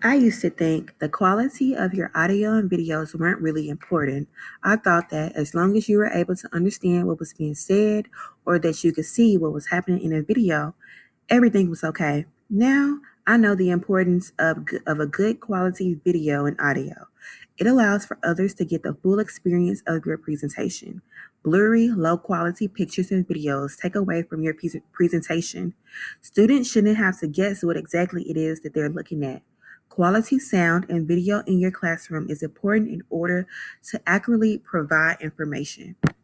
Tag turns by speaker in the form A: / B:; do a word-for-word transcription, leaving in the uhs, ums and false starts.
A: I used to think the quality of your audio and videos weren't really important. I thought that as long as you were able to understand what was being said or that you could see what was happening in a video, everything was okay. Now, I know the importance of, g- of a good quality video and audio. It allows for others to get the full experience of your presentation. Blurry, low quality pictures and videos take away from your pres- presentation. Students shouldn't have to guess what exactly it is that they're looking at. Quality sound and video in your classroom is important in order to accurately provide information.